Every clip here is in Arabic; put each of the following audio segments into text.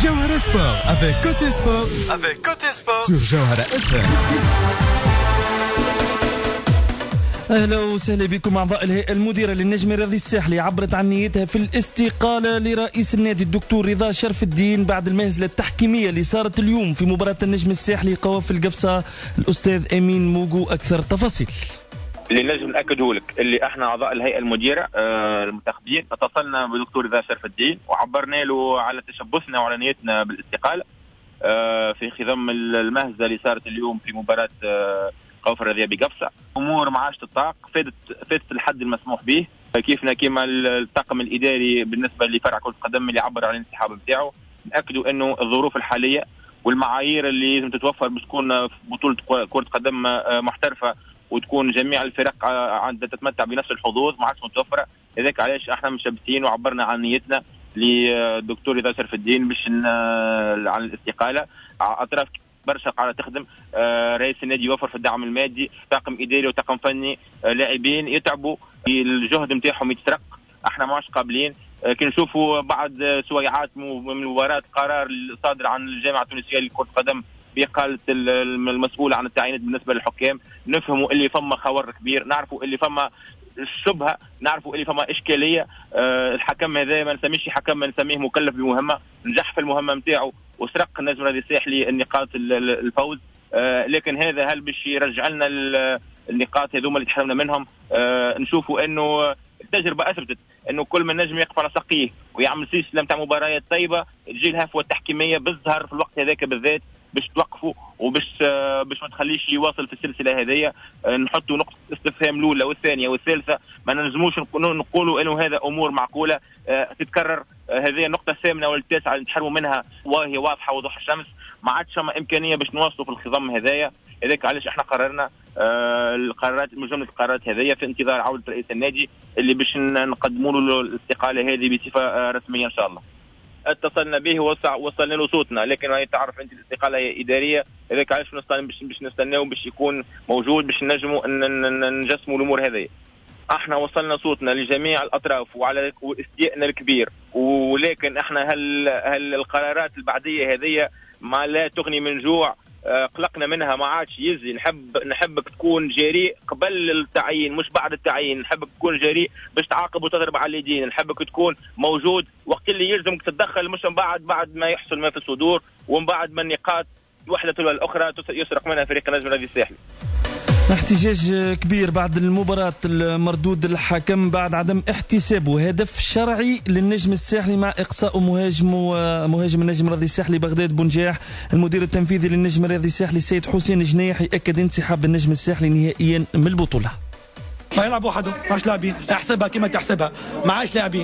Jawhara Sport avec Côté Sport. Sur Jawhara FM. أهلا وسهلا بكم أعضاء الهيئة المديرة للنجم الرياضي الساحلي عبرت عن نيتها في الاستقالة لرئيس النادي الدكتور رضا شرف الدين بعد المهزلة التحكيمية اللي صارت اليوم في مباراة النجم الساحلي قوافل القفصة. الأستاذ أمين موجو أكثر تفاصيل. اللي نجم نأكده لك اللي احنا أعضاء الهيئة المديرة المنتخبين اتصلنا بدكتور رضا شرف الدين وعبرنا له على تشبثنا وعلى نيتنا بالاستقالة في خضم المهزلة اللي صارت اليوم في مباراة قوافل الرياضية بقفصة. امور معاش تطاق فاتت الحد المسموح به كيما الطاقم الاداري بالنسبه لفرع كره القدم اللي عبر عن الانسحاب نتاعو. ناكدوا انه الظروف الحاليه والمعايير اللي لازم تتوفر باش تكون في بطوله كره قدم محترفه وتكون جميع الفرق عندها تتمتع بنفس الحظوظ ما عادش متوفره. لذلك علاش احنا مشبتين وعبرنا عن نيتنا للدكتور رضا شرف الدين باش عن الاستقاله. اطراف برشا قاعده تخدم، رئيس النادي يوفر في الدعم المادي، طاقم اداري وطاقم فني، لاعبين يتعبوا الجهد نتاعهم يتسرق. احنا ماش قابلين كي نشوفوا بعد سويعات من المباراه قرار صادر عن الجامعه التونسيه لكره القدم بإقالة المسؤول عن التعيينات بالنسبه للحكام. نفهموا اللي فما خور كبير، نعرفوا اللي فما الشبهه، نعرفوا اللي فما اشكاليه. الحكم هذا ما نسميش حكم، ما نسميه مكلف بمهمه، نجح في المهمه نتاعو وسرق النجم الرياضي الساحلي النقاط الفوز. لكن هذا هل باش يرجع لنا النقاط هذوما اللي تحرمنا منهم؟ نشوفوا انه التجربه اثبتت انه كل من نجم يقف على ساقيه ويعمل سلسله نتاع مباريات طيبه تجي الهفوه التحكيميه بالظهر في الوقت هذاك بالذات باش توقفوا وباش ما تخليش يواصل في السلسله هذه. نحطوا نقطه استفهام الاولى والثانيه والثالثه، ما نلزموش نقولوا انه هذا امور معقوله تتكرر. هذه النقطه الثامنه والتاسعه اللي نتحرموا منها وهي واضحه وضوح الشمس. ما عادش امكانيه باش نواصلوا في الخضم هذايا. هذاك علاش احنا قررنا القرارات جمله القرارات هذيا في انتظار عوده رئيس النادي اللي باش نقدموا له الاستقاله هذه بصفه رسميه ان شاء الله. اتصلنا به وصلنا له صوتنا، لكن هي تعرف انت الاستقاله هي اداريه. هذاك علاش باش نستناو باش يكون موجود باش نجموا نجسموا الامور هذه. احنا وصلنا صوتنا لجميع الاطراف وعلى استيائنا الكبير، ولكن احنا هل القرارات البعديه هذه ما لا تغني من جوع. قلقنا منها، ما عادش يزي. نحبك تكون جريء قبل التعيين مش بعد التعيين. نحبك تكون جريء باش تعاقب وتضرب على اليدين. نحبك تكون موجود وقت اللي يلزمك تتدخل، مش من بعد ما يحصل ما في الصدور ومن بعد ما النقاط واحده تلو الاخرى يسرق منها فريق النجم الرياضي الساحلي. احتجاج كبير بعد المباراة، المردود الحكم بعد عدم احتسابه هدف شرعي للنجم الساحلي مع إقصاء مهاجم النجم الرياضي الساحلي بغداد بنجاح. المدير التنفيذي للنجم الرياضي الساحلي السيد حسين جناح يأكد انسحاب النجم الساحلي نهائيا من البطولة. ما يلعب وحده، ماش لاعبين، احسبها كما تحسبها، معاش لاعبين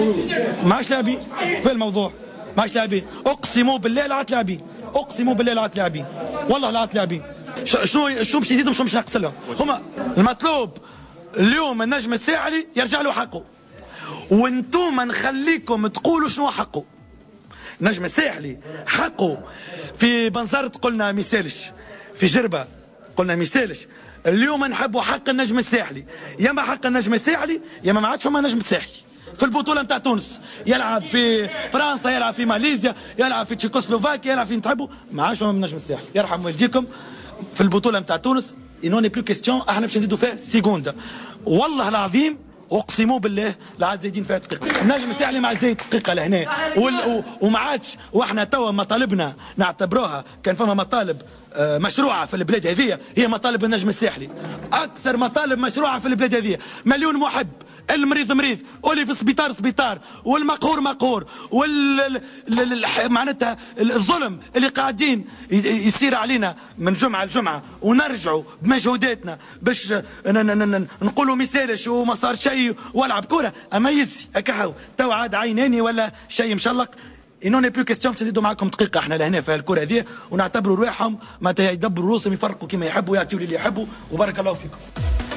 في الموضوع، معاش لاعبين. اقسموا بالله لا لاعبين، والله لا لاعبين. شنو باش يزيدوا شنو باش نقص لهم؟ هما المطلوب اليوم النجم الساحلي يرجع له حقه، وانتم نخليكم تقولوا شنو حقه. النجم الساحلي حقه في بنزرت قلنا ميسالش، في جربه قلنا ميسالش. اليوم نحبوا حق النجم الساحلي، يا ما حق النجم الساحلي يا ما عادش فما نجم الساحلي في البطوله نتاع تونس. يلعب في فرنسا، يلعب في ماليزيا، يلعب في تشيكوسلوفاكيا، يلعب في نتحبوا، ما عادش فما نجم الساحلي. يرحم والديكم. في البطوله نتاع تونس انوني بلو كيستيون، احنا باش نزيدوا فيها سيكوندا. والله العظيم اقسموا بالله لا عاد زايدين فيها دقيقه. النجم الساحلي مع زايد دقيقه لهنا وما عادش. واحنا توا مطالبنا نعتبروها كان فما مطالب مشروعه في البلاد هذه، هي مطالب النجم الساحلي. اكثر مطالب مشروعه في البلاد هذه. مليون محب، المريض مريض، واللي في سبيطار، والمقهور، معناتها الظلم اللي قاعدين يصير علينا من جمعه لجمعه، ونرجعوا بمجهوداتنا باش نقولوا مثالش وما صار شيء والعب كوره. اما يزي هكا تو عاد عيناني ولا شيء مشلق. انوني بلو كيستيون باش نزيدوا معكم دقيقه احنا لهنا في الكره هذه، ونعتبروا رواحهم متى يدبروا روسهم يفرقوا كما يحبوا، يعطيوا اللي يحبوا، وبارك الله فيكم.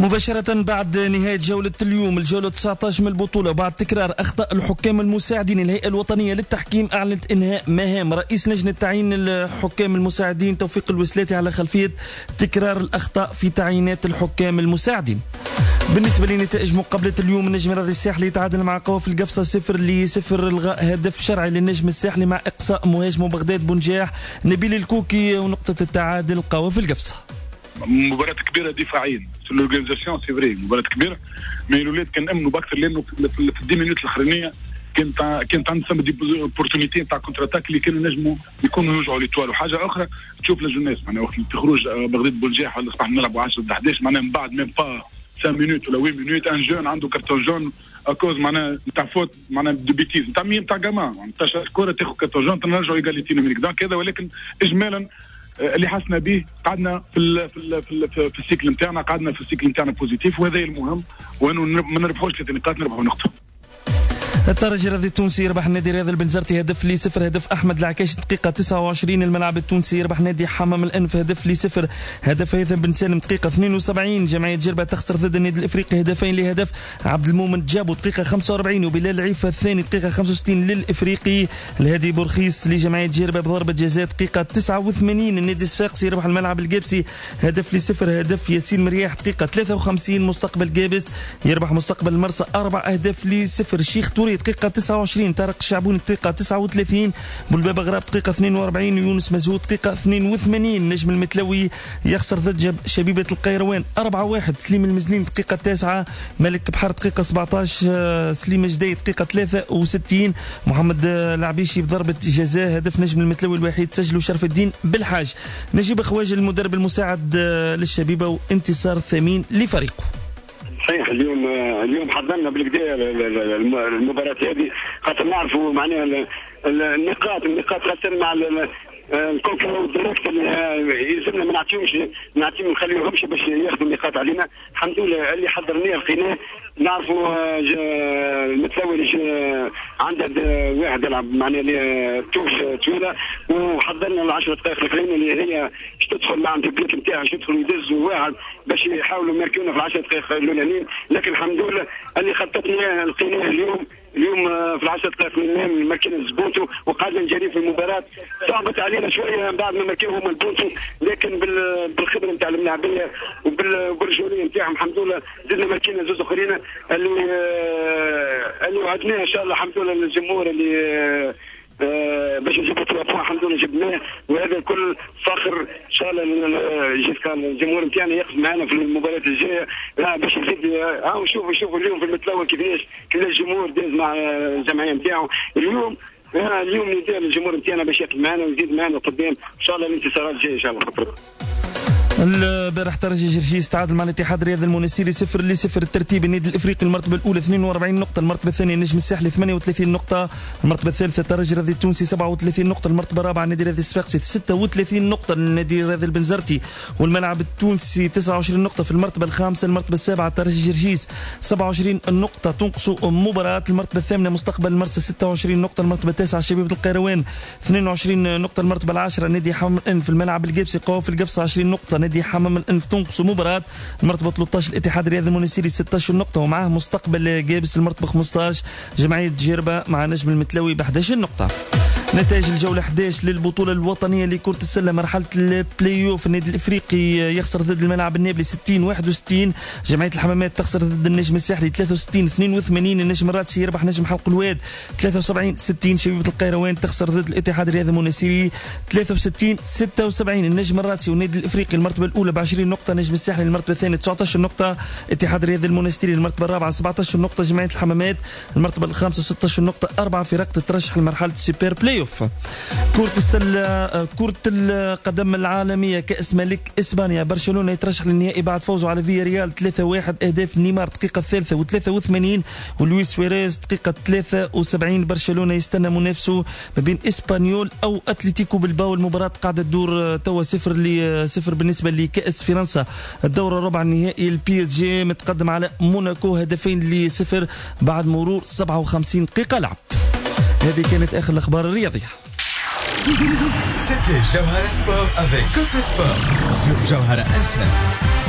مباشرة بعد نهاية جولة اليوم الجولة 19 من البطولة وبعد تكرار أخطاء الحكام المساعدين، الهيئة الوطنية للتحكيم أعلنت إنهاء مهام رئيس لجنة تعيين الحكام المساعدين توفيق الوسلاتي على خلفية تكرار الأخطاء في تعيينات الحكام المساعدين. بالنسبة لنتائج مقابلة اليوم، النجم الرياضي الساحلي تعادل مع قوافل القفصة 0-0، الغاء هدف شرعي للنجم الساحلي مع إقصاء مهاجمه بغداد بنجاح نبيل الكوكي، ونقطة التعادل قوافل القفصة. مباراة كبيرة دفاعيا في الاورجانيزاسيون سي فري، مباراة كبيرة مي الولاد كان امنوا باكثر لانه في 10 مينوت الاخرانية كانت عندنا ثم دي اوبورتونيتي تاع كونتر اتاك اللي كانوا نجموا يكونوا يرجعوا ليتوال. وحاجة أخرى تشوف للجناس معناها وقت تخرج بغداد بنجاح ولا اصبحنا نلعبوا 10-11 معناها من بعد ميم با 5 مينوت ولا 8 مينوت ان جون عنده كارتون جون اكوز معناها تاع فوت معناها دو بيتيز نتاع ميم تاع جامان نتاع الكره تاخذ كارتون جون تنرجعوا ايجاليتي نوميريك دونك هذا. ولكن اجمالا اللي حسنا به قعدنا في السيكل نتاعنا، قعدنا في السيكل نتاعنا بوزيتيف، وهذا المهم، وانه ما نربحوش 3 نقاط نربحوا نقطه. الترجي الرياضي التونسي يربح النادي الرياضي البنزرتي هدف لي 0، هدف احمد العكاشي دقيقه 29. الملعب التونسي يربح نادي حمام الانف هدف لي 0، هدف هيثم بن سالم دقيقه 72. جمعيه جربه تخسر ضد النادي الافريقي هدفين لهدف عبد المؤمن جابو دقيقه 45 وبلال عيفه الثاني دقيقه 65 للافريقي. الهادي بورخيس لجمعيه جربه بضربه جزاء دقيقه 89. النادي الصفاقسي يربح الملعب القابسي هدف لي 0، هدف ياسين مرياح دقيقه 53. مستقبل قابس يربح مستقبل المرسى 4 أهداف لي 0. شيخ توري دقيقة 29. طارق الشعبوني دقيقة 39. بلباب غراب دقيقة 42. يونس مزهود دقيقة 82. نجم المتلوي يخسر ضد شبيبة القيروان 4-1. سليم المزلين دقيقة 9. ملك بحر دقيقة 17. سليم جديد دقيقة 63. محمد العبيشي بضربة جزاء هدف نجم المتلوي الوحيد سجله شرف الدين بالحاج. نجيب خواجه المدرب المساعد للشبيبة وانتصار ثمين لفريقه. صحيح اليوم حضرنا بالكدا المباراة هذه خاطر نعرفوا معناها النقاط خاطر مع الكونكور ديريكت يلزمنا ما نخليوهمش باش ياخذوا النقاط علينا. الحمد لله اللي حضرناه لقيناه نعرفوا المتلوي عنده واحد يلعب معناها توش طويله وحضرنا العشر دقائق الاخرين اللي هي باش تدخل مع البليك نتاعها باش يدخلوا يدزوا واحد باش يحاولوا يماركونا في العشر دقائق الاولانيين. لكن الحمد لله اللي خططناه لقيناه اليوم في العشر دقائق الاولانيين ماركينا البونتو وقعدنا نجري في المباراه. صعبت علينا شويه بعد ما ماركيوهم البونتو، لكن بالخبره نتاع الملاعبيه وبالرجوليه نتاعهم الحمد لله زدنا ماركينا زوج اخرين اللي وعدناه ان شاء الله الحمد لله للجمهور اللي باش نجيبوا 3 بوان الحمد لله جبناه. وهذا الكل فخر ان شاء الله كان الجمهور نتاعنا يقف معنا في المباريات الجايه باش يزيد. شوفوا اليوم في المتلوى كيفاش الجمهور داز مع الجمعيه نتاعو. اليوم ندير للجمهور نتاعنا باش يقف معنا ويزيد معنا قدام ان شاء الله الانتصارات الجايه ان شاء الله. البارح ترجي جرجيس تعادل مع الاتحاد الرياضي المونستيري 0-0. الترتيب النادي الافريقي المرتبه الاولى 42 نقطه، المرتبه الثانيه النجم الساحلي 38 نقطه، المرتبه الثالثه الترجي الرياضي التونسي 37 نقطه، المرتبه الرابعه النادي الرياضي الصفاقسي 36 نقطه، النادي الرياضي البنزرتي والملعب التونسي 29 نقطه. في المرتبه الخامسه المرتبه السابعه الترجي جرجيس 27 نقطه تنقص مباراه. المرتبه الثامنه مستقبل المرسى 26 نقطه، المرتبه التاسعه شبيبه القيروان 22 نقطه، المرتبه العاشره نادي حمام الانف في الملعب القابسي قوافل القفصه 20 نقطه، نادي حمام الانف تنقص مباراة. المرتبة 13 الاتحاد الرياضي المونستيري 16 نقطة ومعه مستقبل قابس. المرتبة 15 جمعية جربة مع نجم المتلوي ب 11 نقطة. نتائج الجولة 11 للبطولة الوطنية لكرة السلة مرحلة البلاي اوف، النادي الافريقي يخسر ضد الملعب النابلي 60-61، جمعية الحمامات تخسر ضد النجم الساحلي 63-82، النجم الراتسي يربح نجم حلق الواد 73-60، شبيبة القيروان تخسر ضد الاتحاد الرياضي المونستيري 63-76، النجم الراتسي والنادي الافريقي المرتبة الاولى ب 20 نقطة، النجم الساحلي المرتبة الثانية 19 نقطة، اتحاد الرياضي المونستيري المرتبة الرابعة 17 نقطة، جمعية الحمامات المرتبة الخامسة 16 نقطة، 4 فرق تترشح لمرحلة السوبر بلاي اوف. كرة السلة، كرة القدم العالمية، كأس ملك اسبانيا، برشلونة يترشح للنهائي بعد فوزه على فيا ريال 3-1، اهداف نيمار دقيقة الثالثة و83 ولويس سواريز دقيقة 73. برشلونة يستنى منافسه ما بين اسبانيول او اتلتيكو بالباو. المباراة قاعدة تدور توا 0-0 بالنسبة لكأس فرنسا الدورة ربع النهائي. البي اس جي متقدم على موناكو 2-0 بعد مرور 57 دقيقة لعب. هذه كانت آخر الأخبار الرياضية. C'était Jawhara Sport avec Côté Sport sur Jawhara FM.